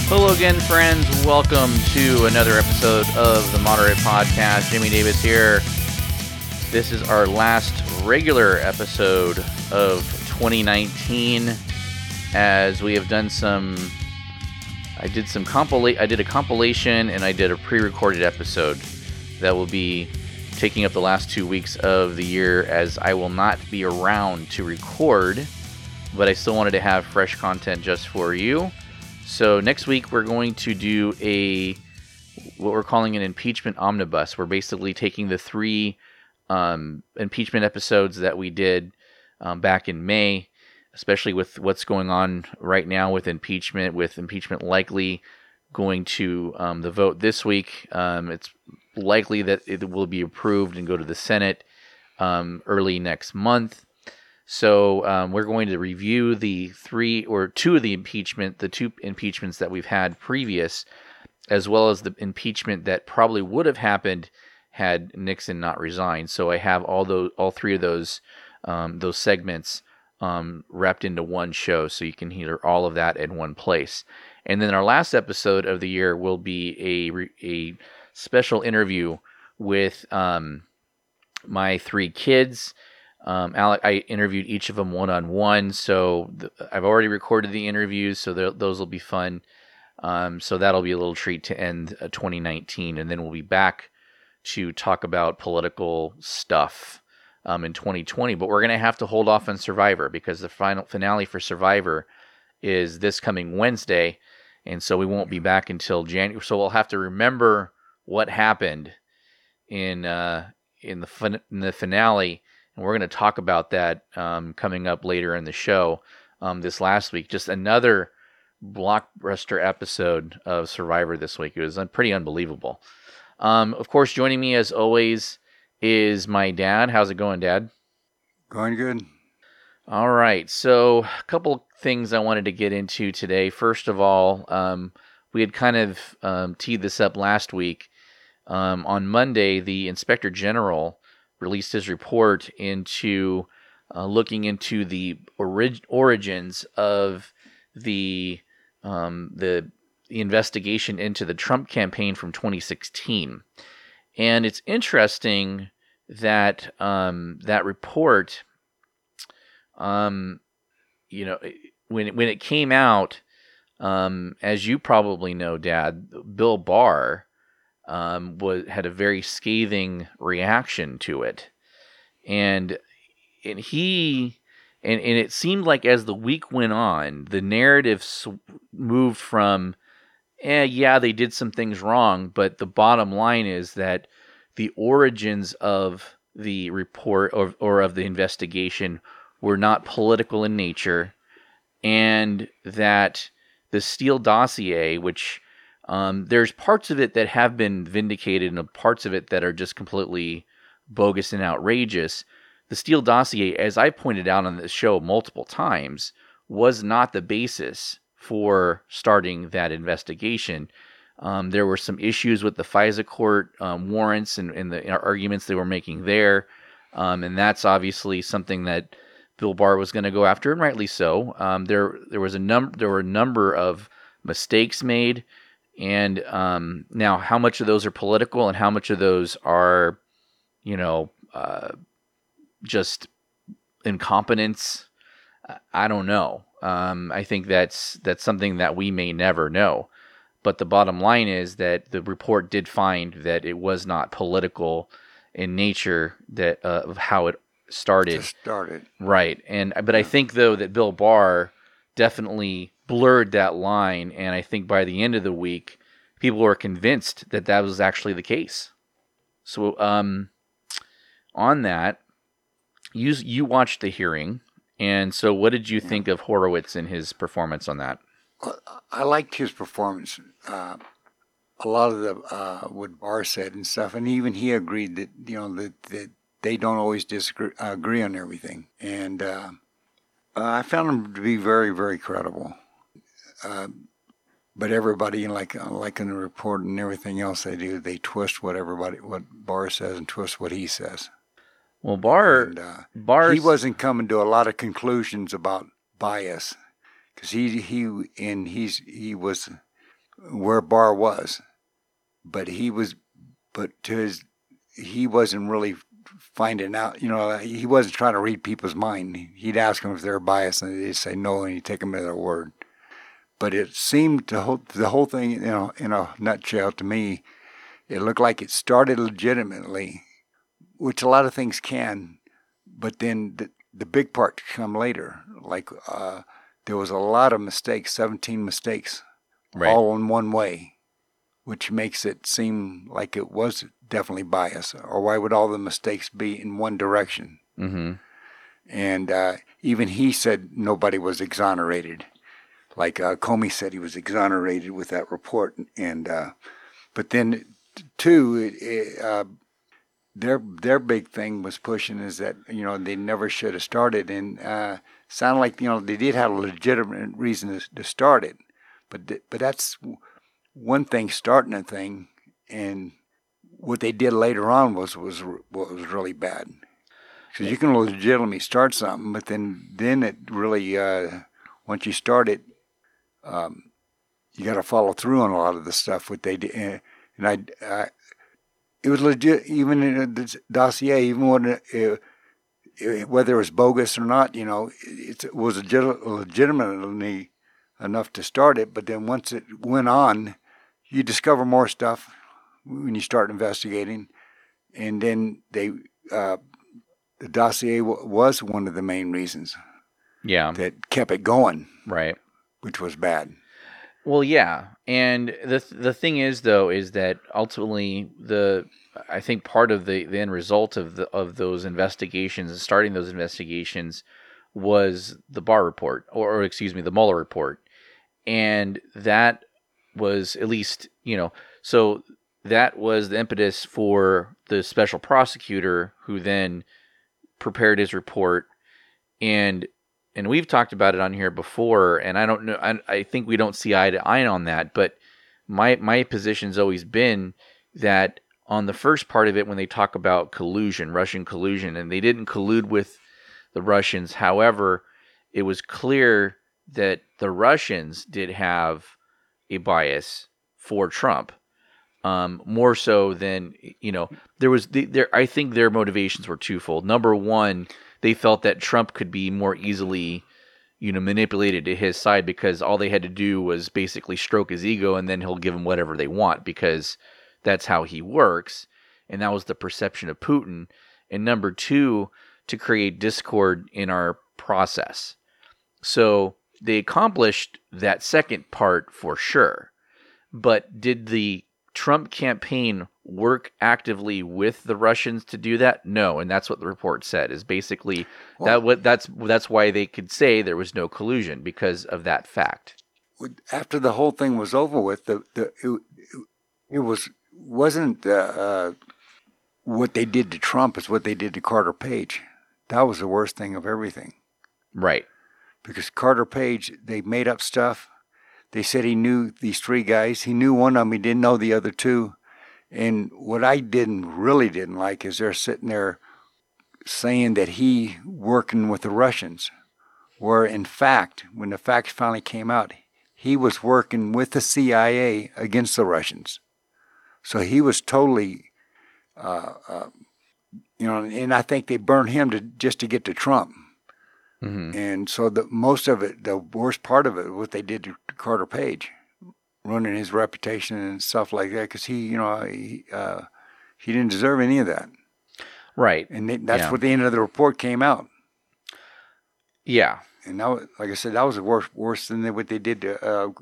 Hello again, friends. Welcome to another episode of the Moderate Podcast. Jimmy Davis here. This is our last regular episode of 2019, as we have done I did a compilation and I did a pre-recorded episode that will be taking up the last 2 weeks of the year, as I will not be around to record, but I still wanted to have fresh content just for you. So next week we're going to do what we're calling an impeachment omnibus. We're basically taking the three impeachment episodes that we did back in May, especially with what's going on right now with impeachment likely going to the vote this week. It's likely that it will be approved and go to the Senate early next month. So we're going to review the two impeachments that we've had previous, as well as the impeachment that probably would have happened had Nixon not resigned. So I have all three of those segments wrapped into one show, so you can hear all of that in one place. And then our last episode of the year will be a special interview with my three kids. Alec, I interviewed each of them one-on-one, so I've already recorded the interviews, so those will be fun. So that'll be a little treat to end 2019, and then we'll be back to talk about political stuff in 2020. But we're going to have to hold off on Survivor, because the final finale for Survivor is this coming Wednesday, and so we won't be back until January. So we'll have to remember what happened in the finale. And we're going to talk about that coming up later in the show this last week. Just another blockbuster episode of Survivor this week. It was pretty unbelievable. Of course, joining me as always is my dad. How's it going, Dad? Going good. All right. So a couple things I wanted to get into today. First of all, we had kind of teed this up last week. On Monday, the Inspector General released his report into looking into the origins of the investigation into the Trump campaign from 2016. And it's interesting that that report, when it came out, as you probably know, Dad, Bill Barr had a very scathing reaction to it, and it seemed like as the week went on, the narrative moved from, they did some things wrong, but the bottom line is that the origins of the report or of the investigation were not political in nature, and that the Steele dossier, which there's parts of it that have been vindicated and parts of it that are just completely bogus and outrageous. The Steele dossier, as I pointed out on this show multiple times, was not the basis for starting that investigation. There were some issues with the FISA court warrants and the arguments they were making there. And that's obviously something that Bill Barr was going to go after, and rightly so. There were a number of mistakes made. And now, how much of those are political and how much of those are, just incompetence? I don't know. I think that's something that we may never know. But the bottom line is that the report did find that it was not political in nature, that of how it started. Right. But I think, though, that Bill Barr definitely blurred that line, and I think by the end of the week, people were convinced that that was actually the case. So, on that, you watched the hearing, and so what did you think of Horowitz and his performance on that? I liked his performance. A lot of what Barr said and stuff, and even he agreed that that they don't always agree on everything, and I found him to be very, very credible. But everybody, like in the report and everything else they do, they twist what Barr says and twist what he says. Well, Barr he wasn't coming to a lot of conclusions about bias, because he was where Barr was, but he wasn't really finding out. He wasn't trying to read people's mind. He'd ask them if they're biased, and they'd say no, and he'd take them at their word. But it seemed the whole thing, in a nutshell, to me, it looked like it started legitimately, which a lot of things can, but then the big part come later. Like there was a lot of mistakes, 17 mistakes, right, all in one way, which makes it seem like it was definitely bias. Or why would all the mistakes be in one direction? Mm-hmm. And even he said nobody was exonerated. Like Comey said, he was exonerated with that report. And but then, too, their big thing was pushing is that they never should have started, and sounded like they did have a legitimate reason to start it, but that's one thing, starting a thing, and what they did later on was really bad. Because you can legitimately start something, but then it really once you start it, you got to follow through on a lot of the stuff what they did, and it was legit, even in the dossier, even when whether it was bogus or not, it was legitimately enough to start it. But then once it went on, you discover more stuff when you start investigating, and then the dossier was one of the main reasons. Yeah. That kept it going. Right. Which was bad. Well, yeah, and the thing is, though, is that ultimately I think part of the end result of those investigations and starting those investigations was the Barr report, or excuse me, the Mueller report, and that was at least so that was the impetus for the special prosecutor who then prepared his report, and we've talked about it on here before, and I don't know, I think we don't see eye to eye on that, but my position's always been that on the first part of it, when they talk about collusion, Russian collusion, and they didn't collude with the Russians, however, it was clear that the Russians did have a bias for Trump, more so than, I think their motivations were twofold. Number one, they felt that Trump could be more easily, manipulated to his side because all they had to do was basically stroke his ego and then he'll give them whatever they want because that's how he works. And that was the perception of Putin. And number two, to create discord in our process. So they accomplished that second part for sure. But did the Trump campaign work actively with the Russians to do that? No, and that's what the report said. Is basically that's why they could say there was no collusion, because of that fact. After the whole thing was over with, it wasn't what they did to Trump, it's what they did to Carter Page. That was the worst thing of everything. Right. Because Carter Page, they made up stuff. They said he knew these three guys. He knew one of them. He didn't know the other two. And what I really didn't like is they're sitting there saying that he working with the Russians, where in fact, when the facts finally came out, he was working with the CIA against the Russians. So he was totally, and I think they burned him just to get to Trump. Mm-hmm. And so most of it, the worst part of it, what they did to Carter Page, ruining his reputation and stuff like that, because he didn't deserve any of that. Right. And that's what the end of the report came out. Yeah. And that, like I said, that was worse than what they did to,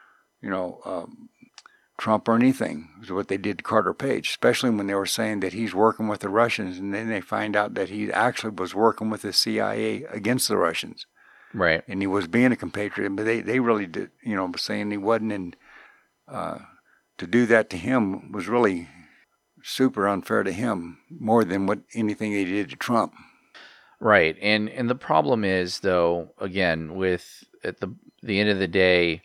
Trump or anything. It was what they did to Carter Page, especially when they were saying that he's working with the Russians, and then they find out that he actually was working with the CIA against the Russians. Right. And he was being a compatriot, but they really did, saying he wasn't, and to do that to him was really super unfair to him, more than anything they did to Trump. Right. And the problem is, though, again, at the end of the day,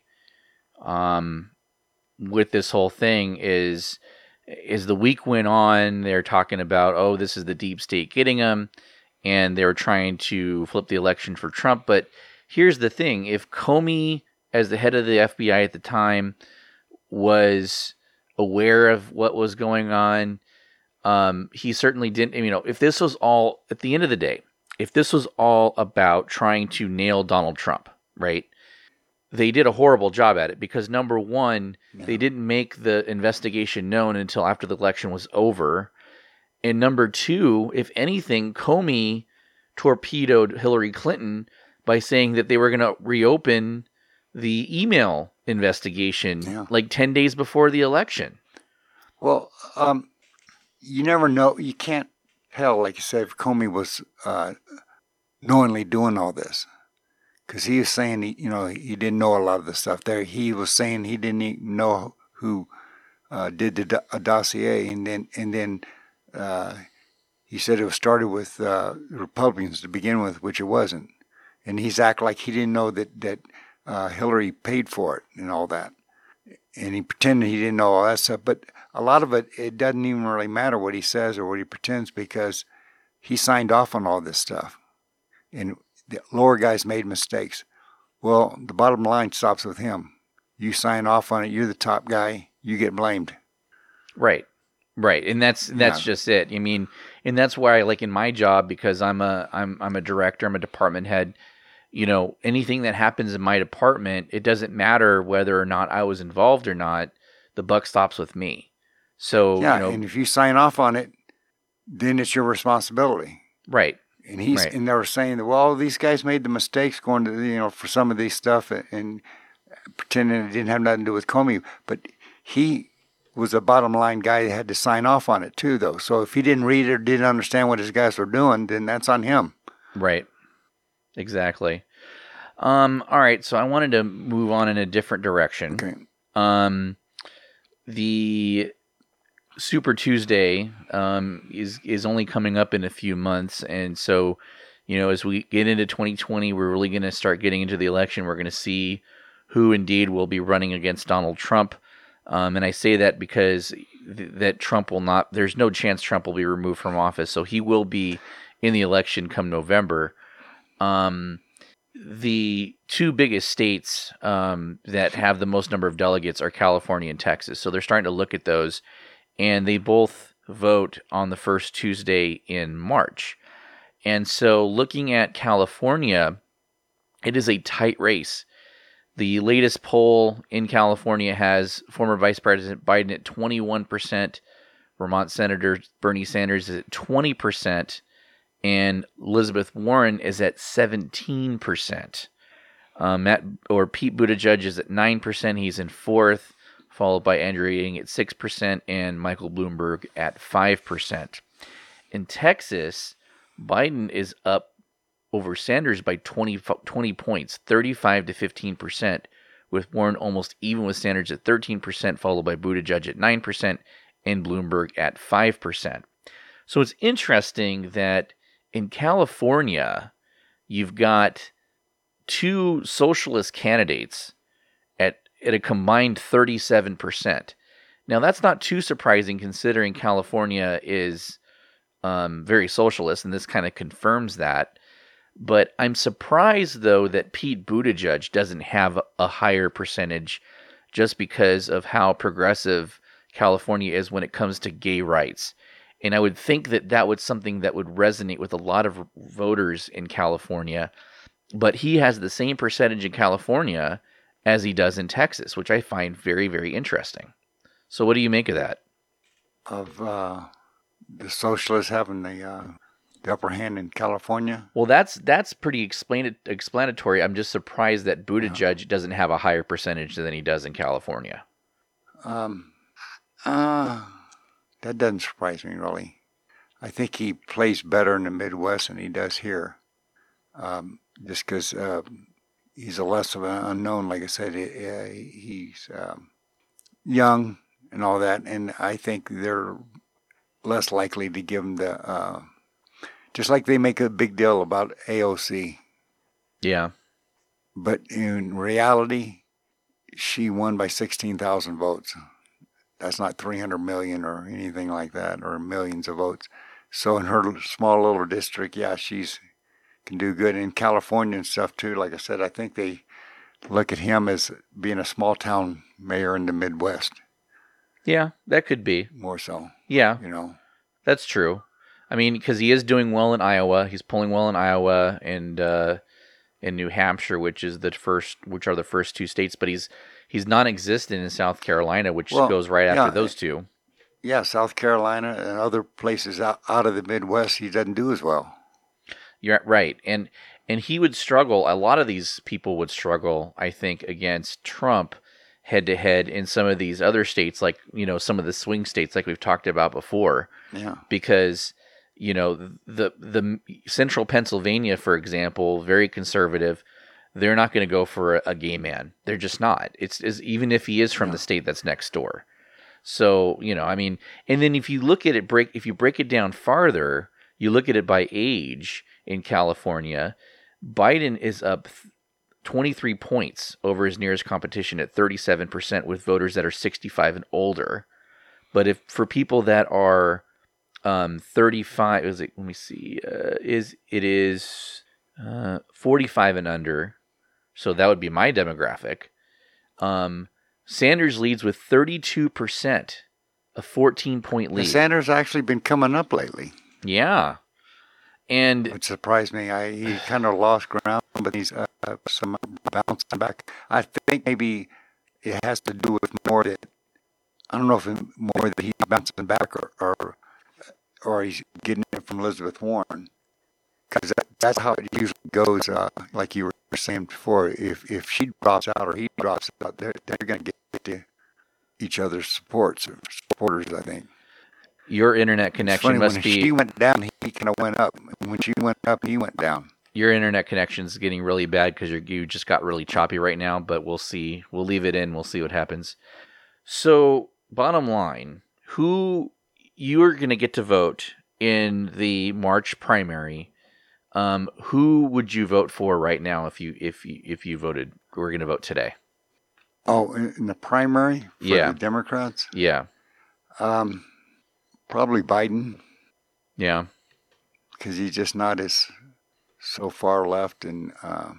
with this whole thing is the week went on, they're talking about, oh, this is the deep state getting them, and they were trying to flip the election for Trump. But here's the thing. If Comey, as the head of the FBI at the time, was aware of what was going on. He certainly didn't, if this was all, at the end of the day, if this was all about trying to nail Donald Trump, right? They did a horrible job at it because, number one, they didn't make the investigation known until after the election was over. And number two, if anything, Comey torpedoed Hillary Clinton by saying that they were going to reopen the email investigation like 10 days before the election. Well, you never know. You can't tell, like you said, if Comey was knowingly doing all this. Because he was saying, he didn't know a lot of the stuff there. He was saying he didn't even know who did the dossier, and then he said it was started with Republicans to begin with, which it wasn't. And he's acting like he didn't know that Hillary paid for it and all that. And he pretended he didn't know all that stuff. But a lot of it doesn't even really matter what he says or what he pretends, because he signed off on all this stuff. And the lower guys made mistakes. Well, the bottom line stops with him. You sign off on it, you're the top guy, you get blamed. Right. And that's just it. I mean, and that's why, like in my job, because I'm a director, I'm a department head, anything that happens in my department, it doesn't matter whether or not I was involved or not, the buck stops with me. So, and if you sign off on it, then it's your responsibility. Right. And and they were saying that, well, these guys made the mistakes going to, for some of these stuff and pretending it didn't have nothing to do with Comey. But he was a bottom line guy that had to sign off on it too, though. So if he didn't read it or didn't understand what his guys were doing, then that's on him. Right. Exactly. All right. So I wanted to move on in a different direction. Okay. The Super Tuesday is only coming up in a few months, and so as we get into 2020, we're really going to start getting into the election. We're going to see who indeed will be running against Donald Trump, and I say that because that Trump will not. There's no chance Trump will be removed from office, so he will be in the election come November. The two biggest states that have the most number of delegates are California and Texas, so they're starting to look at those. And they both vote on the first Tuesday in March. And so looking at California, it is a tight race. The latest poll in California has former Vice President Biden at 21%, Vermont Senator Bernie Sanders is at 20%, and Elizabeth Warren is at 17%. Pete Buttigieg is at 9%. He's in fourth, followed by Andrew Yang at 6% and Michael Bloomberg at 5%. In Texas, Biden is up over Sanders by 20 points, 35 to 15%, with Warren almost even with Sanders at 13%, followed by Buttigieg at 9% and Bloomberg at 5%. So it's interesting that in California, you've got two socialist candidates at a combined 37%. Now, that's not too surprising considering California is very socialist, and this kind of confirms that. But I'm surprised, though, that Pete Buttigieg doesn't have a higher percentage just because of how progressive California is when it comes to gay rights. And I would think that was something that would resonate with a lot of voters in California. But he has the same percentage in California as he does in Texas, which I find very, very interesting. So what do you make of that? Of the socialists having the upper hand in California? Well, that's pretty explanatory. I'm just surprised that Buttigieg doesn't have a higher percentage than he does in California. That doesn't surprise me, really. I think he plays better in the Midwest than he does here. Just because he's a less of an unknown. Like I said, he's young and all that, and I think they're less likely to give him the... just like they make a big deal about AOC. Yeah. But in reality, she won by 16,000 votes. That's not 300 million or anything like that, or millions of votes. So in her small little district, yeah, she's can do good. In California and stuff too, like I said, I think they look at him as being a small town mayor in the Midwest, Yeah, that could be. more so. Yeah, You know, that's true. I mean, because he is doing well in Iowa. He's pulling well in Iowa and in New Hampshire, which are the first two states. But he's non-existent in South Carolina, which Well, goes right after yeah, those two. yeah, South Carolina and other places out of the Midwest, he doesn't do as well. You're right, and he would struggle. A lot of these people would struggle, I think, against Trump head to head in some of these other states, like some of the swing states, like we've talked about before, Yeah. because the central Pennsylvania, for example, very conservative. They're not going to go for a gay man. They're just not. It's even if he is from the state that's next door. So I mean, and then if you look at it, if you break it down farther, you look at it by age in California. Biden is up 23 points over his nearest competition at 37% with voters that are 65 and older. But if for people that are 35, let me see, it is 45 and under, so that would be my demographic. Sanders leads with 32%, a 14-point lead. Sanders actually been coming up lately. Yeah. And it surprised me. He kind of lost ground, but he's some bouncing back. I think maybe it has to do with more that I don't know if it's more that he's bouncing back or he's getting it from Elizabeth Warren, because that's how it usually goes. Like you were saying before, if she drops out or he drops out, they're going to get to each other's supporters. I think. Your internet connection must be. When she went down, he kind of went up. When she went up, he went down. Your internet connection is getting really bad because you just got really choppy right now. But we'll see. We'll leave it in. We'll see what happens. So, bottom line, who you are going to get to vote in the March primary? Who would you vote for right now if you voted? We're going to vote today. Oh, in the primary for the Democrats? Yeah. Probably Biden. Yeah. Because he's just not so far left, and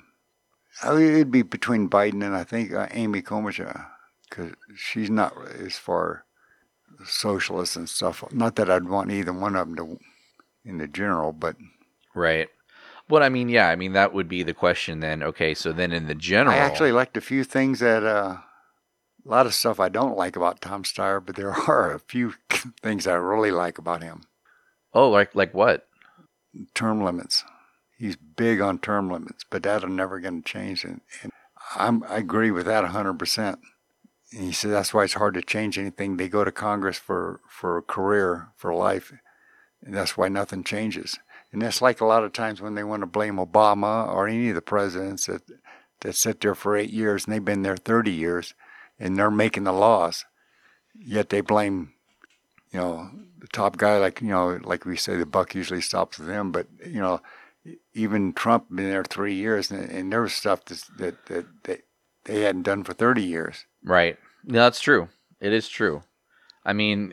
it'd be between Biden and I think Amy Klobuchar, because she's not as far socialist and stuff. Not that I'd want either one of them to in the general, but right. But I mean, yeah, I mean that would be the question then. Okay, so then in the general, I actually liked a few things that a lot of stuff I don't like about Tom Steyer, but there are a few things I really like about him. Oh, like what? Term limits. He's big on term limits, but that's never going to change. And I agree with that 100%. And he said that's why it's hard to change anything. They go to Congress for a career, for life, and that's why nothing changes. And that's like a lot of times when they want to blame Obama or any of the presidents that sit there for 8 years and they've been there 30 years and they're making the laws, yet they blame, the top guy, like we say, the buck usually stops with him. But, even Trump been there 3 years and there was stuff that they hadn't done for 30 years. Right. No, that's true. It is true. I mean,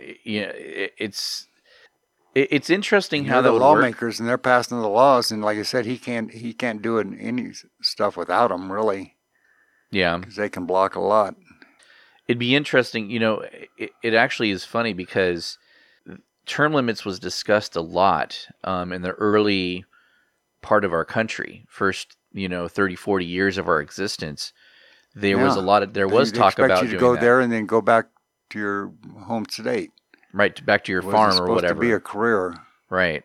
it's interesting how the lawmakers and they're passing the laws, and like I said, he can't do any stuff without them, really. Yeah, because they can block a lot. It'd be interesting. It actually is funny because term limits was discussed a lot in the early part of our country. First, 30, 40 years of our existence. There was talk about doing that. They expect you to go there and then go back to your home state. Right, back to your farm or whatever. Supposed to be a career. Right.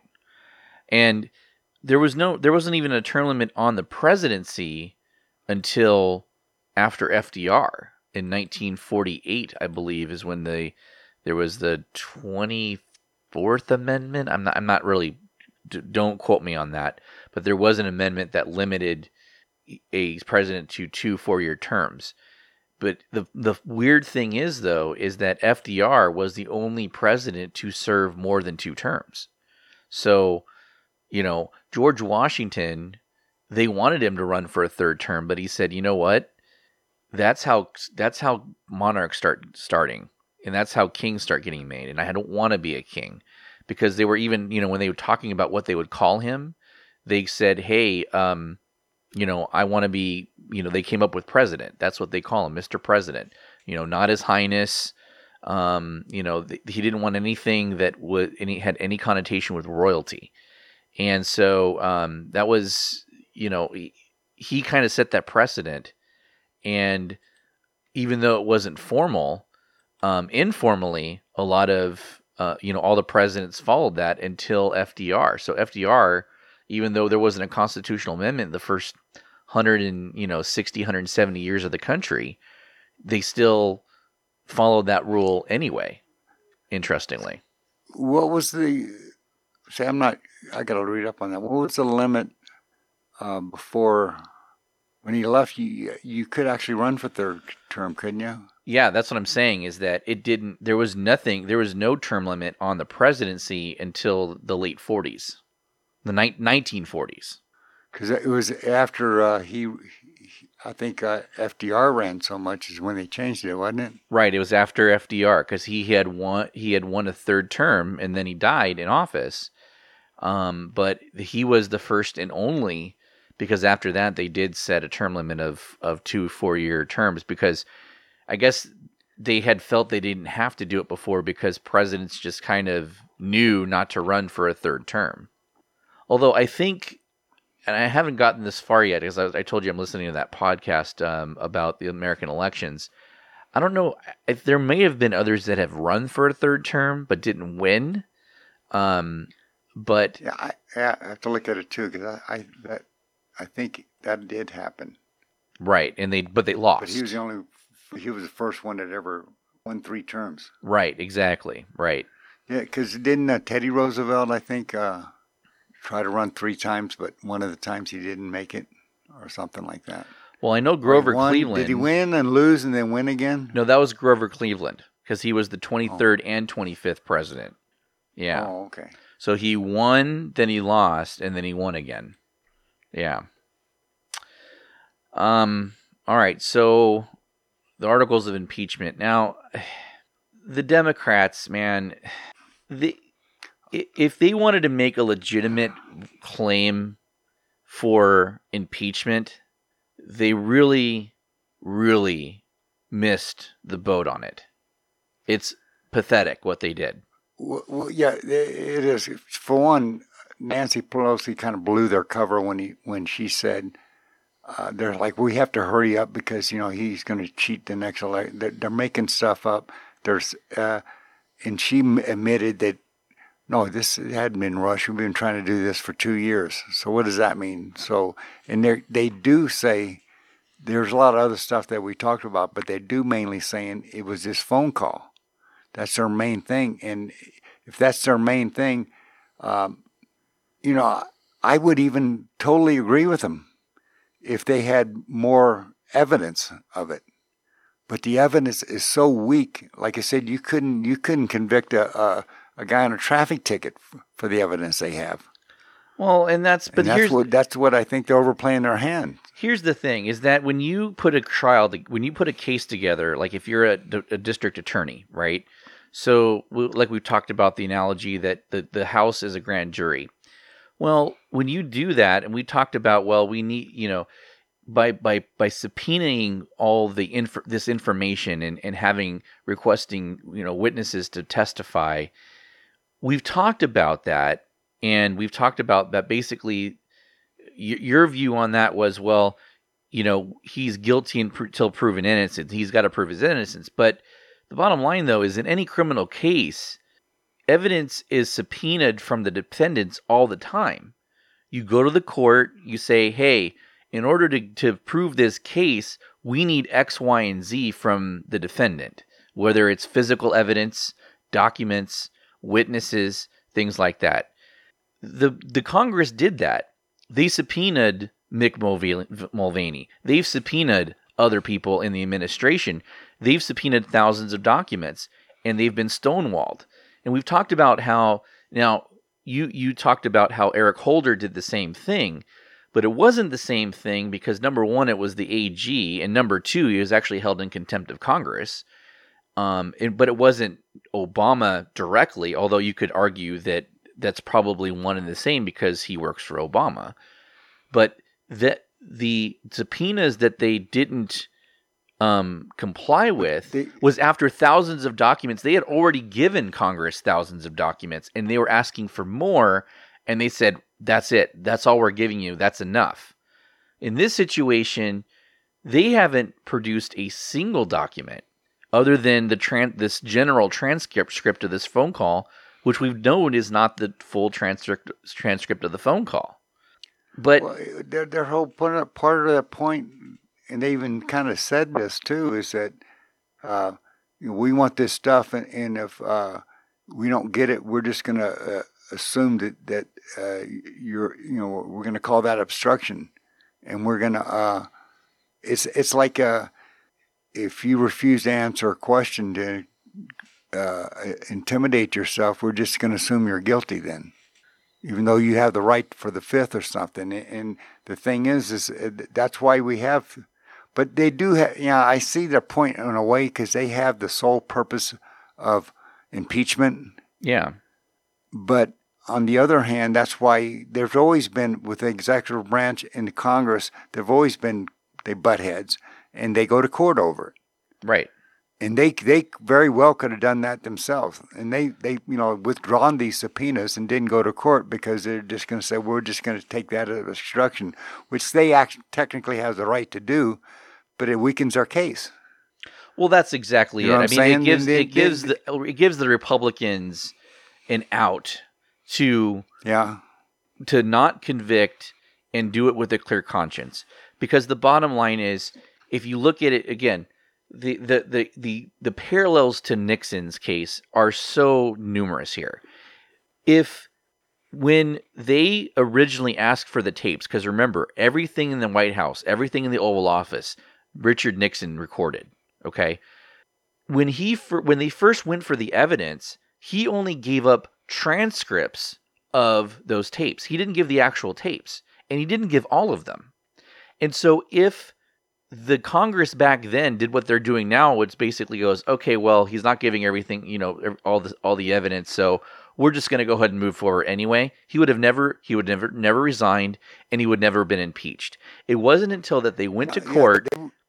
And there wasn't even a term limit on the presidency until after FDR in 1948, I believe, is when there was the 24th Amendment. I'm not really, don't quote me on that, but there was an amendment that limited a president to 2 4-year terms. But the weird thing is, though, is that FDR was the only president to serve more than 2 terms. So, George Washington, they wanted him to run for a 3rd term, but he said, you know what? That's how monarchs starting, and that's how kings start getting made. And I don't want to be a king, because they were even, when they were talking about what they would call him, they said, hey, I want to be, they came up with president. That's what they call him, Mr. President. Not His Highness. He didn't want anything that had any connotation with royalty. And so that was, he kind of set that precedent. And even though it wasn't formal, informally, a lot of, all the presidents followed that until FDR. So FDR, even though there wasn't a constitutional amendment the first 170 years of the country, they still followed that rule anyway, interestingly. What was I got to read up on that. What was the limit before, when he left, you could actually run for third term, couldn't you? Yeah, that's what I'm saying, is that there was no term limit on the presidency until the late 40s, the 1940s. Because it was after I think FDR ran so much is when they changed it, wasn't it? Right, it was after FDR, because he had won a third term and then he died in office. But he was the first and only, because after that they did set a term limit of 2 4-year terms, because I guess they had felt they didn't have to do it before because presidents just kind of knew not to run for a third term. Although I think, and I haven't gotten this far yet, because I told you I'm listening to that podcast about the American elections. I don't know if there may have been others that have run for a third term but didn't win. But I have to look at it too, because I think that did happen. Right, but they lost. But he was the first one that ever won 3 terms. Right, exactly, right. Yeah, because didn't Teddy Roosevelt, I think, try to run 3 times, but one of the times he didn't make it, or something like that. Well, I know Grover Cleveland. Did he win and lose and then win again? No, that was Grover Cleveland, because he was the 23rd and 25th president. Yeah. Oh, okay. So he won, then he lost, and then he won again. Yeah. All right, so the articles of impeachment. Now, the Democrats, man, if they wanted to make a legitimate claim for impeachment, they really, really missed the boat on it. It's pathetic what they did. Well, yeah, it is. For one, Nancy Pelosi kind of blew their cover when she said, they're like, we have to hurry up because, he's going to cheat the next election. They're making stuff up. And she admitted that, no, this hadn't been rushed. We've been trying to do this for 2 years. So what does that mean? So, and they do say, there's a lot of other stuff that we talked about, but they do mainly saying it was this phone call. That's their main thing. And if that's their main thing, I would even totally agree with them if they had more evidence of it. But the evidence is so weak. Like I said, you couldn't convict a guy on a traffic ticket for the evidence they have. Well, that's what I think they're overplaying their hand. Here's the thing: is that when you put a case together, like if you're a district attorney, right? So, like we talked about the analogy that the House is a grand jury. Well, when you do that, and we talked about, well, we need, by subpoenaing all this information and requesting, witnesses to testify, we've talked about that, and we've talked about that basically. Your view on that was, well, he's guilty until proven innocent. He's got to prove his innocence. But the bottom line, though, is in any criminal case, evidence is subpoenaed from the defendants all the time. You go to the court, you say, hey, in order to prove this case, we need X, Y, and Z from the defendant, whether it's physical evidence, documents, witnesses, things like that. The Congress did that. They subpoenaed Mick Mulvaney. They've subpoenaed other people in the administration. They've subpoenaed thousands of documents, and they've been stonewalled. And we've talked about how, now, you talked about how Eric Holder did the same thing, but it wasn't the same thing because, number one, it was the AG, and number two, he was actually held in contempt of Congress. But it wasn't Obama directly, although you could argue that that's probably one and the same because he works for Obama. But the subpoenas that they didn't comply with was after thousands of documents. They had already given Congress thousands of documents, and they were asking for more, and they said, that's it. That's all we're giving you. That's enough. In this situation, they haven't produced a single document other than this general transcript of this phone call, which we've known is not the full transcript of the phone call. But their whole part of that point, and they even kind of said this too, is that we want this stuff, and if we don't get it, we're just going to assume that we're going to call that obstruction, and we're going to. It's like if you refuse to answer a question to intimidate yourself, we're just going to assume you're guilty then, even though you have the right for the fifth or something. And the thing is that's why we have. But they do have, I see their point in a way, because they have the sole purpose of impeachment. Yeah. But on the other hand, that's why there's always been, with the executive branch and the Congress, they butt heads, and they go to court over it. Right. And they very well could have done that themselves. And they withdrawn these subpoenas and didn't go to court because they're just going to say, we're just going to take that as obstruction, which they technically have the right to do, but it weakens our case. Well, that's exactly it. I mean, it gives the Republicans an out to not convict and do it with a clear conscience. Because the bottom line is, if you look at it again, the parallels to Nixon's case are so numerous here. When they originally asked for the tapes, because remember, everything in the White House, everything in the Oval Office, Richard Nixon recorded. Okay, when they first went for the evidence, he only gave up transcripts of those tapes. He didn't give the actual tapes, and he didn't give all of them. And so if the Congress back then did what they're doing now, which basically goes, okay, well, he's not giving everything, all the evidence, so we're just going to go ahead and move forward anyway, he would never resigned, and he would never have been impeached. It wasn't until that they went to court.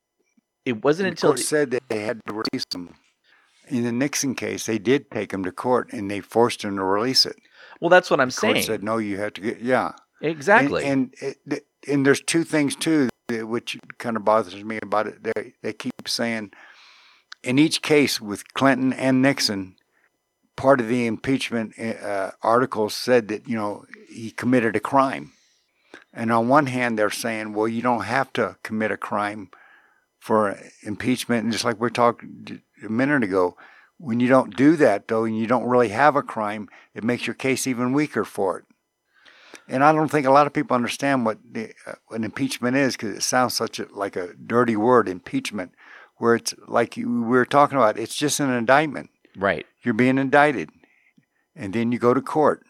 It wasn't until the court said that they had to release him. In the Nixon case, they did take him to court, and they forced him to release it. Well, that's what I'm saying. The court said, no, you have to get, Exactly. And there's two things, too, which kind of bothers me about it. They keep saying, in each case with Clinton and Nixon, part of the impeachment articles said that, he committed a crime. And on one hand, they're saying, well, you don't have to commit a crime for impeachment. And just like we talked a minute ago, when you don't do that, though, and you don't really have a crime, it makes your case even weaker for it. And I don't think a lot of people understand what an impeachment is, because it sounds like a dirty word, impeachment, where it's like we were talking about, it's just an indictment. Right. You're being indicted, and then you go to court.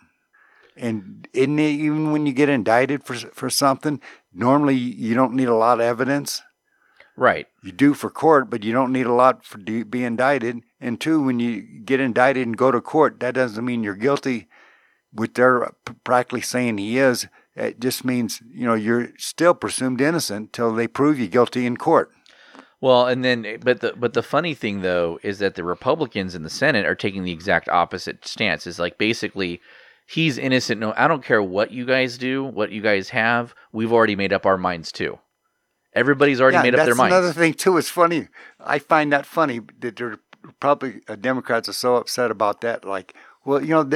And even when you get indicted for something, normally you don't need a lot of evidence. Right. You do for court, but you don't need a lot to be indicted. And two, when you get indicted and go to court, that doesn't mean you're guilty, which they're practically saying he is. It just means, you're still presumed innocent till they prove you guilty in court. Well, and then, but the funny thing though is that the Republicans in the Senate are taking the exact opposite stance. It's like basically, he's innocent. No, I don't care what you guys do, what you guys have. We've already made up our minds too. Everybody's already made up their minds. That's another thing too. It's funny. I find that funny that the Democrats are so upset about that. Like, well,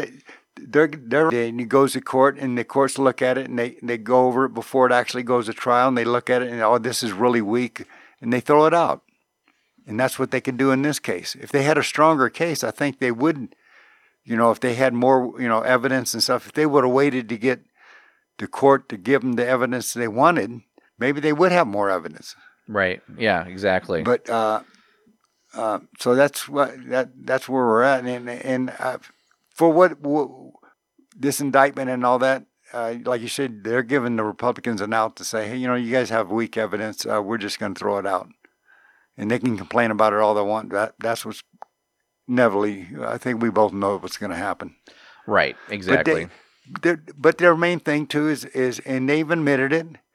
and he goes to court, and the courts look at it, and they go over it before it actually goes to trial, and they look at it, and this is really weak, and they throw it out. And that's what they can do in this case. If they had a stronger case, I think they would, if they had more, evidence and stuff, if they would have waited to get the court to give them the evidence they wanted, maybe they would have more evidence. Right. Yeah, exactly. But so that's where we're at, and for what this indictment and all that, like you said, they're giving the Republicans an out to say, hey, you guys have weak evidence. We're just going to throw it out, and they can complain about it all they want. That's what's inevitably. I think we both know what's going to happen. Right. Exactly. But their main thing too is, and they've admitted it.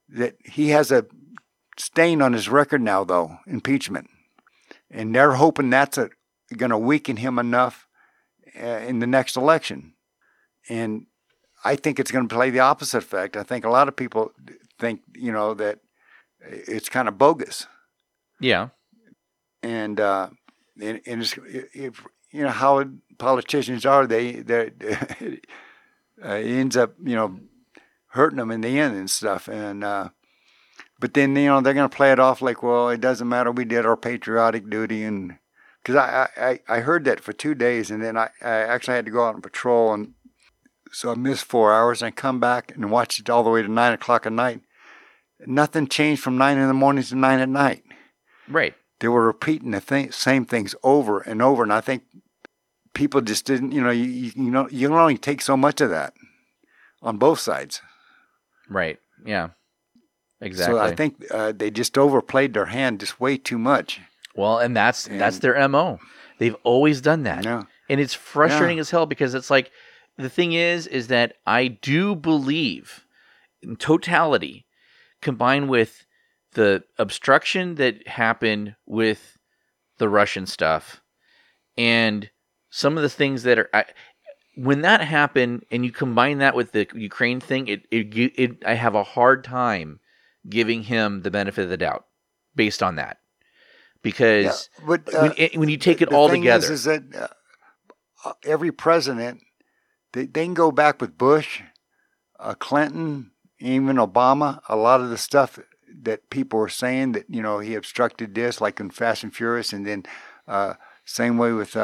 that he has a stain on his record now, though, impeachment. And they're hoping that's going to weaken him enough in the next election. And I think it's going to play the opposite effect. I think a lot of people think, that it's kind of bogus. Yeah. And it's, how politicians are, it ends up, hurting them in the end and stuff. And but then, they're going to play it off like, well, it doesn't matter. We did our patriotic duty. And because I heard that for 2 days, and then I actually had to go out on patrol. And so I missed 4 hours. And I come back and watch it all the way to 9 o'clock at night. Nothing changed from 9 in the morning to 9 at night. Right. They were repeating the same things over and over. And I think people just didn't, you can only take so much of that on both sides. Right. Yeah. Exactly. So I think they just overplayed their hand just way too much. Well, and that's their MO. They've always done that. Yeah. And it's frustrating as hell because it's like, the thing is that I do believe in totality, combined with the obstruction that happened with the Russian stuff and some of the things that are, when that happened and you combine that with the Ukraine thing, I have a hard time giving him the benefit of the doubt based on that. Because when you take it all together. The thing is that every president, they can go back with Bush, Clinton, even Obama. A lot of the stuff that people were saying that, he obstructed this, like in Fast and Furious, and then same way with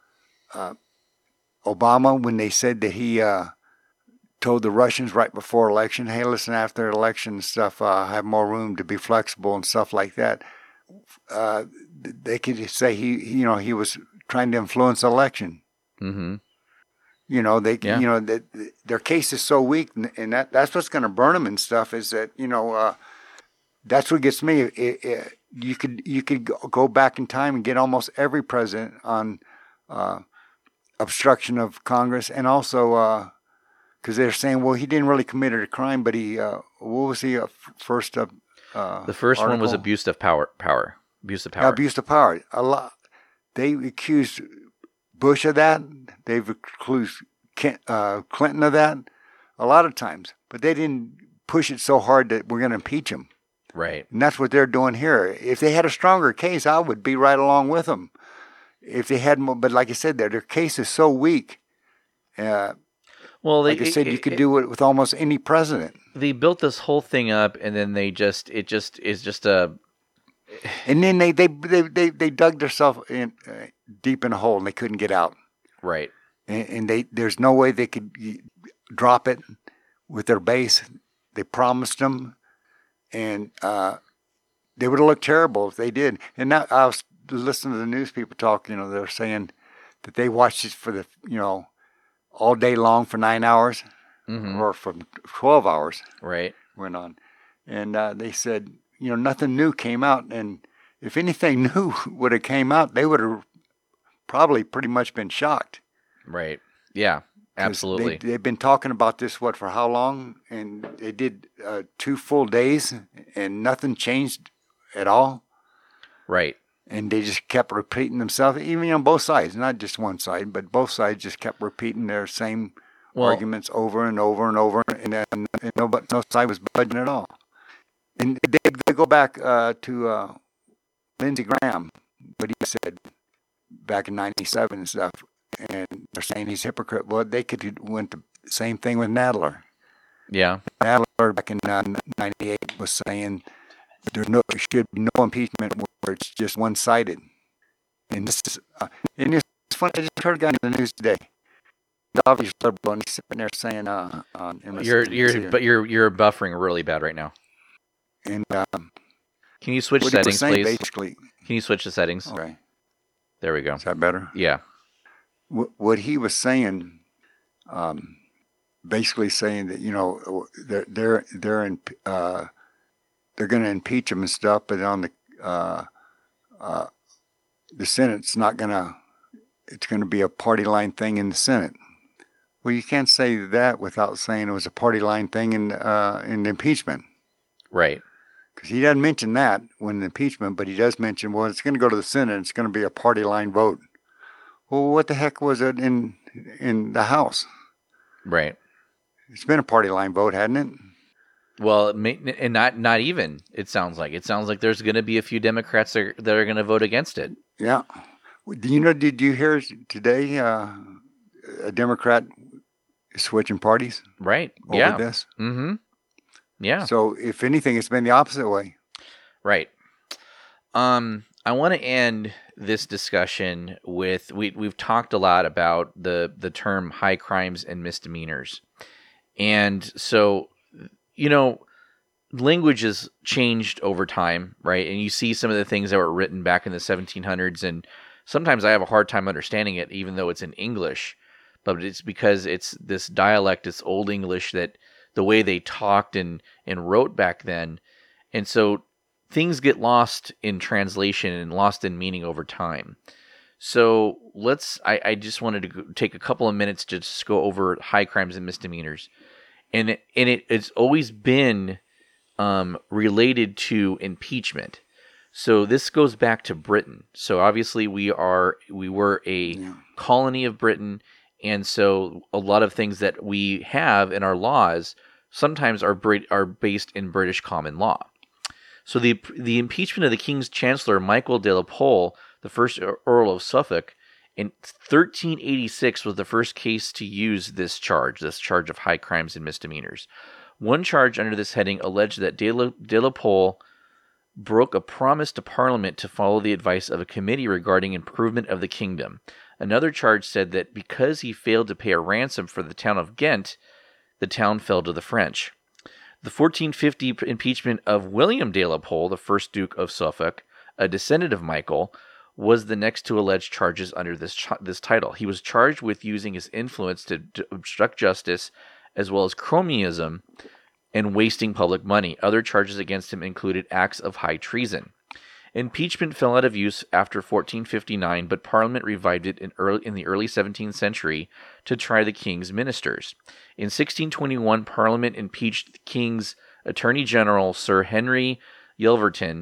Obama when they said that he told the Russians right before election, hey, listen, after election and stuff, I have more room to be flexible and stuff like that. They could say he was trying to influence the election. Mm-hmm. Their case is so weak, and that's what's going to burn them and stuff. Is that that's what gets me. You could go back in time and get almost every president on obstruction of Congress, and also because they're saying, well, he didn't really commit a crime, but he what was he first? The first article? One was abuse of power. Abuse of power. Abuse of power. A lot. They accused Bush of that. They've accused Clinton of that a lot of times, but they didn't push it so hard that we're going to impeach him. Right. And that's what they're doing here. If they had a stronger case, I would be right along with them. If they had more, but like I said, their case is so weak. Well, like I said, you could do it with almost any president. They built this whole thing up, and then it just is just a. And then they dug themselves in deep in a hole, and they couldn't get out. Right. And there's no way they could drop it with their base. They promised them, and they would have looked terrible if they did. And now I was listening to the news people talk. They're saying that they watched it for the all day long for 9 hours, or for 12 hours. Right. Went on, and they said nothing new came out, and if anything new would have came out, they would have probably pretty much been shocked. Right. Yeah. Absolutely. They've been talking about this, for how long? And they did 2 full days, and nothing changed at all. Right. And they just kept repeating themselves, even on both sides, not just one side, but both sides just kept repeating their same arguments over and over and over, and no side was budging at all. And they go back to Lindsey Graham, what he said back in '97 and stuff, and they're saying he's a hypocrite. Well, they could went the same thing with Nadler. Yeah. Nadler back in '98 was saying there should be no impeachment where it's just one-sided. And this is and it's funny. I just heard a guy in the news today. Obviously liberal, and he's sitting there saying, you're buffering really bad right now. And can you switch settings, please? Basically, can you switch the settings? Okay. There we go. Is that better? Yeah. What he was saying, basically saying that they're going to impeach him and stuff, but on the Senate's not going to. It's going to be a party line thing in the Senate. Well, you can't say that without saying it was a party line thing in the impeachment. Right. Because he doesn't mention that when the impeachment, but he does mention, well, it's going to go to the Senate. And it's going to be a party line vote. Well, what the heck was it in the House? Right. It's been a party line vote, hadn't it? Well, and not even. It sounds like there's going to be a few Democrats that are going to vote against it. Yeah. Did you hear today a Democrat is switching parties? Right. Over this? Mm-hmm. Yeah. So if anything, it's been the opposite way. Right. I want to end this discussion with we've talked a lot about the term high crimes and misdemeanors. And so, language has changed over time, right? And you see some of the things that were written back in the 1700s, and sometimes I have a hard time understanding it, even though it's in English. But it's because it's this dialect, it's Old English, that the way they talked and wrote back then. And so things get lost in translation and lost in meaning over time. So I just wanted to take a couple of minutes to just go over high crimes and misdemeanors. And it's always been related to impeachment. So this goes back to Britain. So obviously we were a colony of Britain, and so a lot of things that we have in our laws sometimes are based in British common law. So the impeachment of the King's Chancellor Michael de la Pole, the first Earl of Suffolk, in 1386 was the first case to use this charge of high crimes and misdemeanors. One charge under this heading alleged that de la Pole broke a promise to Parliament to follow the advice of a committee regarding improvement of the kingdom. Another charge said that because he failed to pay a ransom for the town of Ghent, the town fell to the French. The 1450 impeachment of William de la Pole, the first Duke of Suffolk, a descendant of Michael, was the next two alleged charges under this title. He was charged with using his influence to obstruct justice, as well as cronyism and wasting public money. Other charges against him included acts of high treason. Impeachment fell out of use after 1459, but Parliament revived it in the early 17th century to try the king's ministers. In 1621, Parliament impeached the king's Attorney General, Sir Henry Yelverton,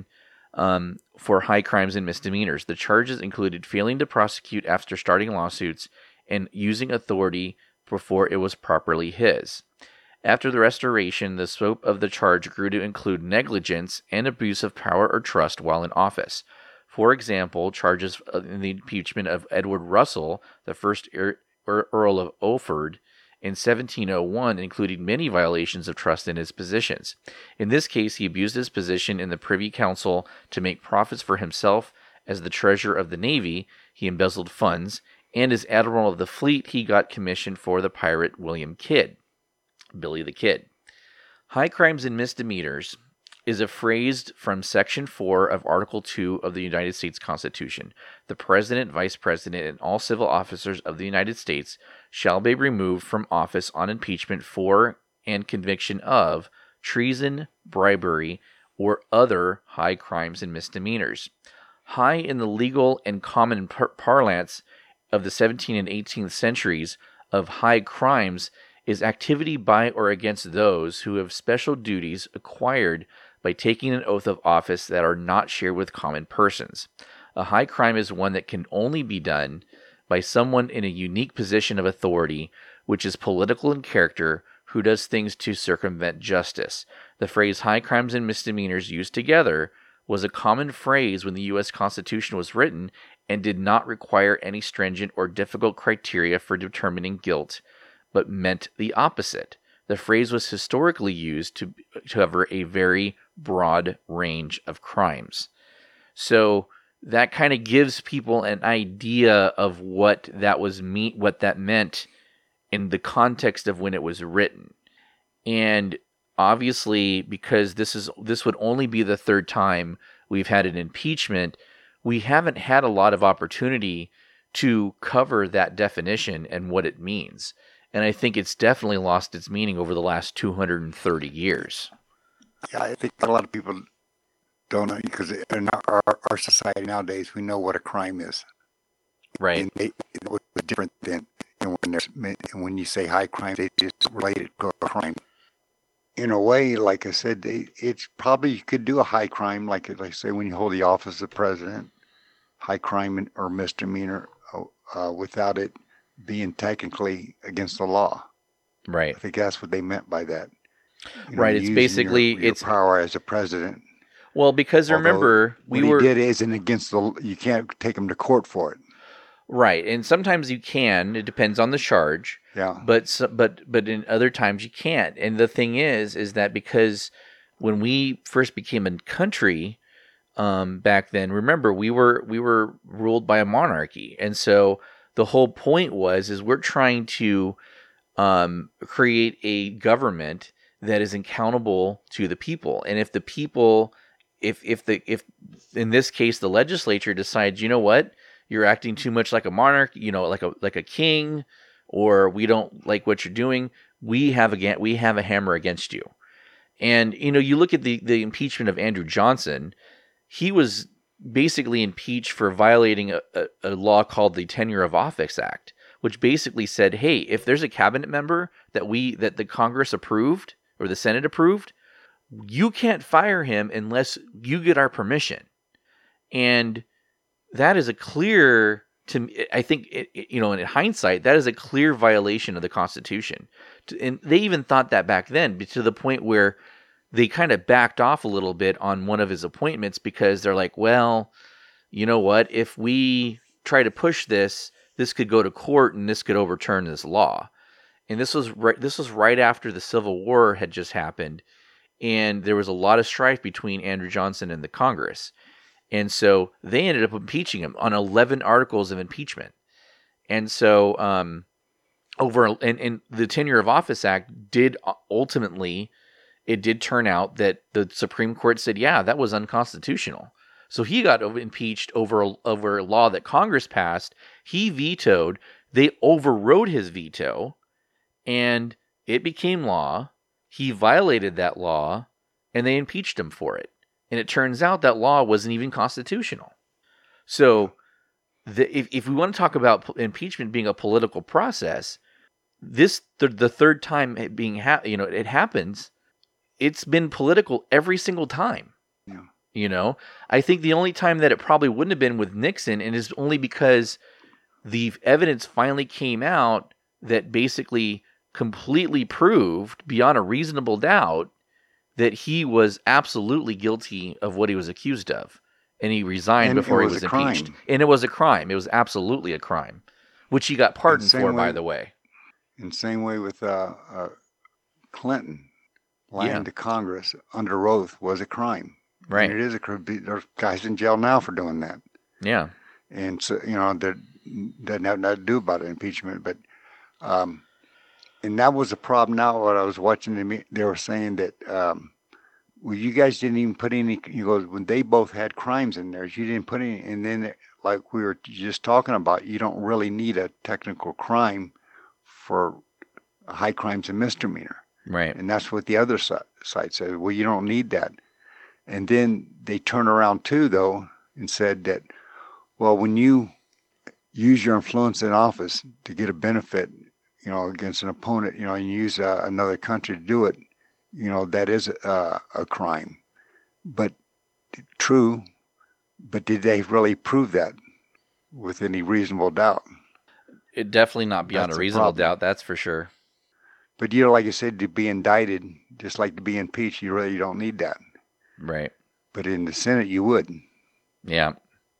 for high crimes and misdemeanors. The charges included failing to prosecute after starting lawsuits and using authority before it was properly his. After the Restoration, the scope of the charge grew to include negligence and abuse of power or trust while in office. For example, charges in the impeachment of Edward Russell, the first Earl of Oxford, in 1701 included many violations of trust in his positions. In this case, he abused his position in the Privy Council to make profits for himself as the Treasurer of the Navy. He embezzled funds, and as Admiral of the Fleet, he got commission for the pirate William Kidd. Billy the Kid. High crimes and misdemeanors is a phrase from Section 4 of Article 2 of the United States Constitution. The President, Vice President, and all civil officers of the United States shall be removed from office on impeachment for and conviction of treason, bribery, or other high crimes and misdemeanors. High in the legal and common parlance of the 17th and 18th centuries of high crimes is activity by or against those who have special duties acquired by taking an oath of office that are not shared with common persons. A high crime is one that can only be done by someone in a unique position of authority, which is political in character, who does things to circumvent justice. The phrase high crimes and misdemeanors used together was a common phrase when the U.S. Constitution was written and did not require any stringent or difficult criteria for determining guilt, but meant the opposite. The phrase was historically used to cover a very broad range of crimes. So that kind of gives people an idea of what that meant in the context of when it was written. And obviously, because this would only be the third time we've had an impeachment, we haven't had a lot of opportunity to cover that definition and what it means. And I think it's definitely lost its meaning over the last 230 years. Yeah, I think a lot of people don't know, because in our society nowadays, we know what a crime is. Right. And it was different then. And when you say high crime, they just relate it to a crime. in a way, like I said, it's probably you could do a high crime, like I say, when you hold the office of president, high crime or misdemeanor, without it being technically against the law. Right. I think that's what they meant by that. Right. It's using basically your power as a president. Well, because remember, what he did isn't against the. You can't take him to court for it. Right, and sometimes you can. It depends on the charge. Yeah. But in other times you can't. And the thing is that because when we first became a country, back then, remember we were ruled by a monarchy, and so the whole point is we're trying to create a government that is accountable to the people, and if the people, if in this case the legislature decides, you know what, you're acting too much like a monarch, like a king, or we don't like what you're doing, we have a hammer against you. And you look at the impeachment of Andrew Johnson. He was basically impeached for violating a law called the Tenure of Office Act, which basically said, hey, if there's a cabinet member that the Congress approved or the Senate approved, you can't fire him unless you get our permission. And that is a clear, I think, in hindsight, that is a clear violation of the Constitution. And they even thought that back then, to the point where they kind of backed off a little bit on one of his appointments because they're like, well, you know what? If we try to push this could go to court and this could overturn this law. And this was right after the Civil War had just happened, and there was a lot of strife between Andrew Johnson and the Congress. And so they ended up impeaching him on 11 articles of impeachment. And so and the Tenure of Office Act did ultimately, it did turn out that the Supreme Court said, yeah, that was unconstitutional. So he got impeached over a law that Congress passed. He vetoed. They overrode his veto, and it became law. He violated that law, and they impeached him for it. And it turns out that law wasn't even constitutional. So if we want to talk about impeachment being a political process, the third time it being it happens, it's been political every single time. Yeah. I think the only time that it probably wouldn't have been with Nixon, and is only because the evidence finally came out that basically completely proved beyond a reasonable doubt that he was absolutely guilty of what he was accused of. And he resigned before he was impeached. And it was a crime. It was absolutely a crime, which he got pardoned for, by the way. And same way with Clinton. Lying to Congress under oath was a crime. Right. And it is a crime. There's guys in jail now for doing that. Yeah. And so, that doesn't have nothing to do about impeachment. But, and that was a problem. Now, what I was watching, they were saying that, well, you guys didn't even put any, when they both had crimes in there, you didn't put any, and then, like we were just talking about, you don't really need a technical crime for high crimes and misdemeanor. Right. And that's what the other side said. Well, you don't need that. And then they turn around too, though, and said that, well, when you use your influence in office to get a benefit, against an opponent, and you use another country to do it, that is a crime. But true, but did they really prove that with any reasonable doubt? It definitely not beyond a reasonable doubt, that's for sure. But like I said, to be indicted, just like to be impeached, you really don't need that. Right. But in the Senate, you would. Yeah.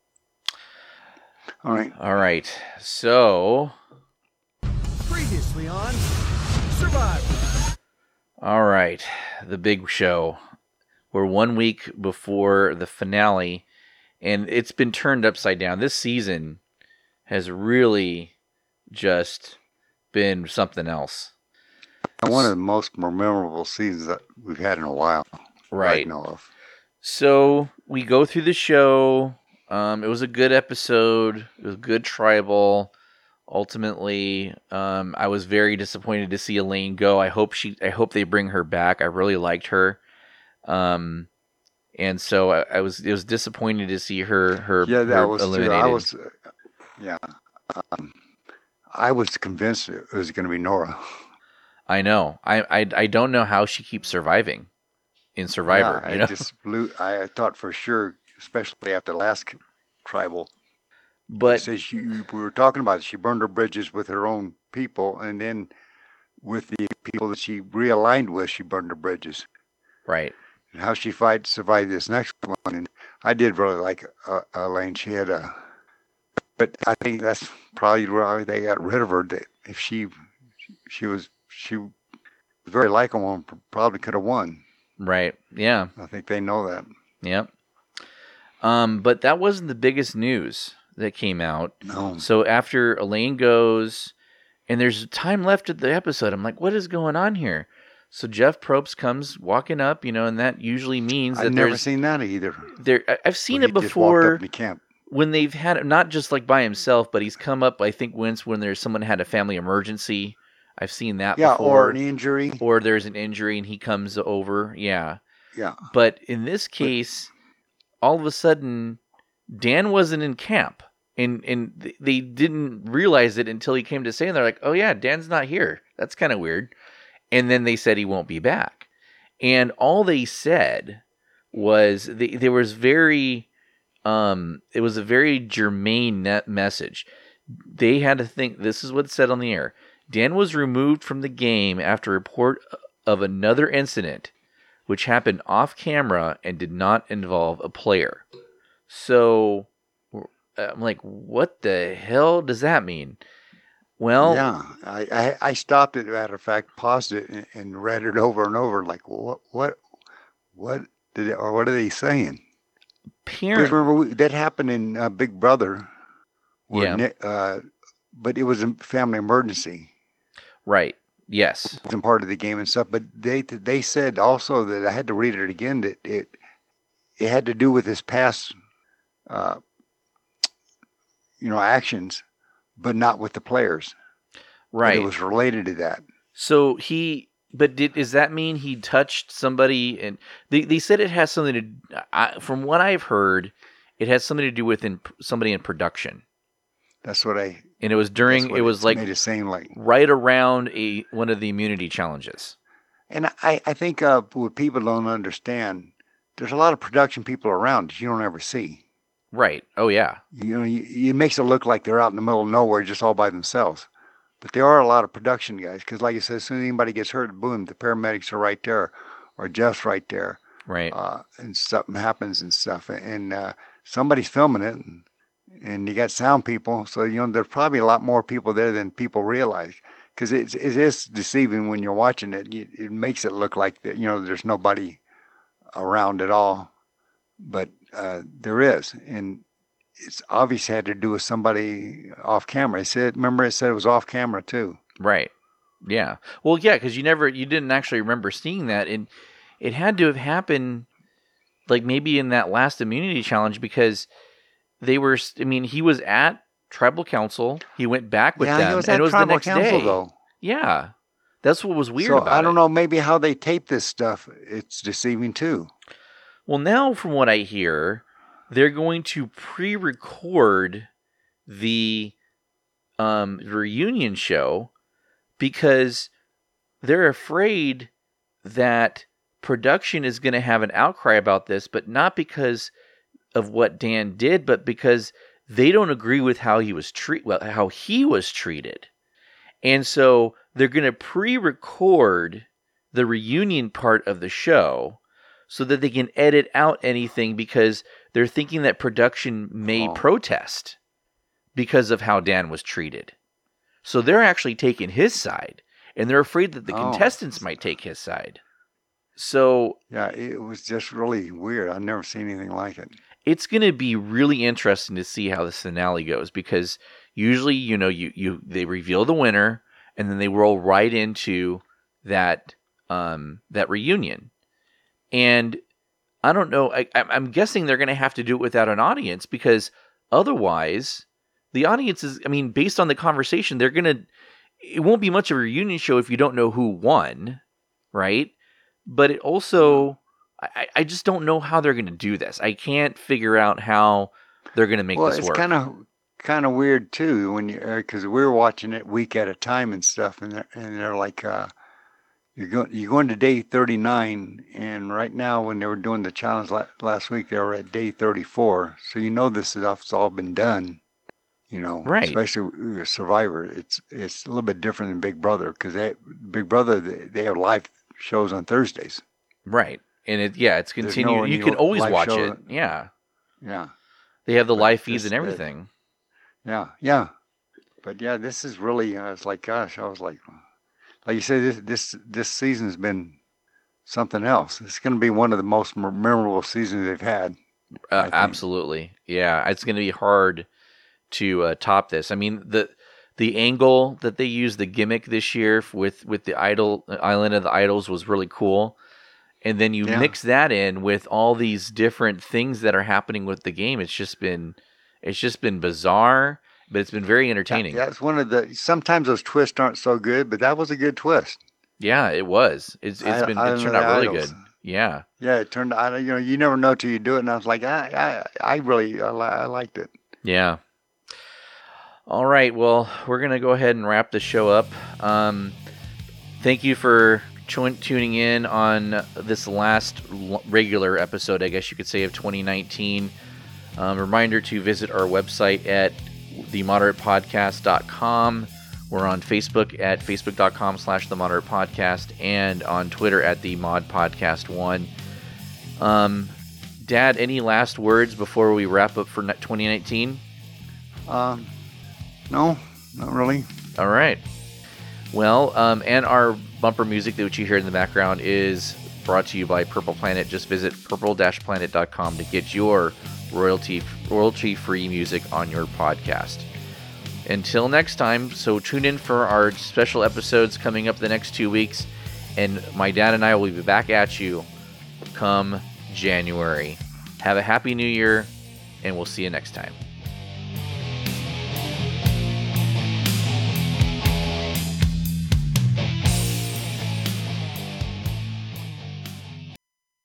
All right. So. Previously on Survivor. All right. The big show. We're 1 week before the finale, and it's been turned upside down. This season has really just been something else. One of the most memorable seasons that we've had in a while. Right. I know of. So we go through the show. It was a good episode. It was good tribal. Ultimately, I was very disappointed to see Elaine go. I hope they bring her back. I really liked her. And so it was disappointing to see her. Yeah, that was eliminated. True. I was convinced it was going to be Nora. I know. I don't know how she keeps surviving in Survivor. Yeah, You know? just blew. I thought for sure, especially after the last tribal. But Says we were talking about it, she burned her bridges with her own people, and then with the people that she realigned with, she burned her bridges. right. And how she survived this next one, and I did really like Elaine. She had a, but I think that's probably why they got rid of her. That if she was very likable and probably could have won. Right. Yeah. I think they know that. Yep. But that wasn't the biggest news that came out. No. So after Elaine goes, and there's time left at the episode, I'm like, what is going on here? So Jeff Probst comes walking up, and that usually means that I've never seen that either. I've seen Where it he just walked up before in the camp. when they've had not just like by himself, but he's come up. I think once when there's someone had a family emergency. I've seen that Yeah, before. or an injury. Or there's an injury and he comes over. Yeah. Yeah. But in this case, all of a sudden, Dan wasn't in camp. And they didn't realize it until he came to say, and they're like, oh yeah, Dan's not here. That's kind of weird. And then they said he won't be back. And all they said was there was very, it was a very germane message. They had to think, this is what's said on the air. Dan was removed from the game after a report of another incident which happened off camera and did not involve a player. So I'm like, what the hell does that mean? Well, yeah, I stopped it. Matter of fact, paused it and read it over and over. Like, what are they saying? Because remember that happened in Big Brother. Yeah. But it was a family emergency. Right. Yes. It wasn't part of the game and stuff. But they said also that I had to read it again. That it had to do with his past, actions, but not with the players. Right. But it was related to that. So does that mean he touched somebody? And they said it has something to, from what I've heard, it has something to do with somebody in production. That's what I. And it was like made it seem like right around one of the immunity challenges. And I think what people don't understand, there's a lot of production people around that you don't ever see. Right. Oh yeah. It makes it look like they're out in the middle of nowhere, just all by themselves. But there are a lot of production guys, because like I said, as soon as anybody gets hurt, boom, the paramedics are right there, or Jeff's right there. Right. And something happens and stuff, and somebody's filming it, and you got sound people, so there's probably a lot more people there than people realize, because it is deceiving when you're watching it. It makes it look like that there's nobody around at all, but there is, and it's obviously had to do with somebody off camera. It said it was off camera too. Right. Yeah. Well, yeah, because you didn't actually remember seeing that, and it had to have happened, like maybe in that last immunity challenge, because they were. I mean, he was at Tribal Council. He went back with them, he was and at it was Tribal the next Council day. though. Yeah, that's what was weird So about it. I don't know. Maybe how they tape this stuff, it's deceiving too. Well, now from what I hear, they're going to pre-record the reunion show because they're afraid that production is going to have an outcry about this, but not because of what Dan did, but because they don't agree with how he was treated. And so they're going to pre-record the reunion part of the show so that they can edit out anything, because they're thinking that production may protest because of how Dan was treated. So they're actually taking his side, and they're afraid that the contestants might take his side. So yeah, it was just really weird. I've never seen anything like it. It's going to be really interesting to see how this finale goes, because usually, they reveal the winner and then they roll right into that reunion. And I don't know. I'm guessing they're going to have to do it without an audience, because otherwise, the audience is. I mean, based on the conversation, it won't be much of a reunion show if you don't know who won, right? But it also, I just don't know how they're going to do this. I can't figure out how they're going to make this work. Well, it's kind of weird too, when because we're watching it week at a time and stuff, and they're like, you're going to day 39, and right now when they were doing the challenge last week, they were at day 34. So you know this stuff's all been done. You know, Right. especially with Survivor. It's a little bit different than Big Brother because Big Brother they have live shows on Thursdays. Right. And it's There's continued. no You can always live watch show. it. Yeah. Yeah, They have the But live feeds this- and everything. yeah. But yeah, this is really. It's like, gosh, I was like you said, this season's been something else. It's going to be one of the most memorable seasons they've had. I think. Absolutely. Yeah. It's going to be hard to top this. I mean, the angle that they used, the gimmick this year with the Island of the Idols was really cool. And then you Yeah. mix that in with all these different things that are happening with the game. It's just been bizarre, but it's been very entertaining. Yeah, it's one of the. Sometimes those twists aren't so good, but that was a good twist. Yeah, it was. It turned out really good. Yeah. Yeah, it turned out. You never know till you do it, and I was like, I really liked it. Yeah. All right. Well, we're going to go ahead and wrap the show up. Thank you for tuning in on this last regular episode, I guess you could say, of 2019. Reminder to visit our website at themoderatepodcast.com. We're on Facebook at facebook.com/themoderatepodcast and on Twitter at themodpodcast1. Dad, any last words before we wrap up for 2019? No, not really. All right. Well, and our bumper music that you hear in the background is brought to you by Purple Planet. Just visit purple-planet.com to get your royalty-free music on your podcast. Until next time, so tune in for our special episodes coming up the next 2 weeks, and my dad and I will be back at you come January. Have a happy new year, and we'll see you next time.